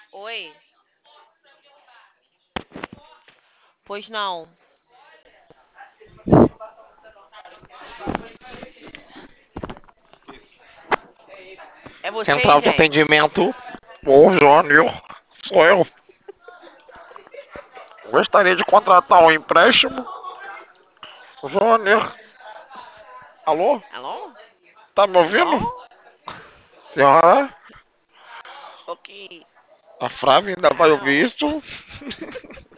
Oi, pois não. É você, Central de gente? atendimento. Ô, Jânio, sou eu. Gostaria de contratar um empréstimo. Jânio, alô? Alô? Tá me ouvindo? Alô? Senhora, Ok. a Flávia ainda vai Alô? ouvir isso?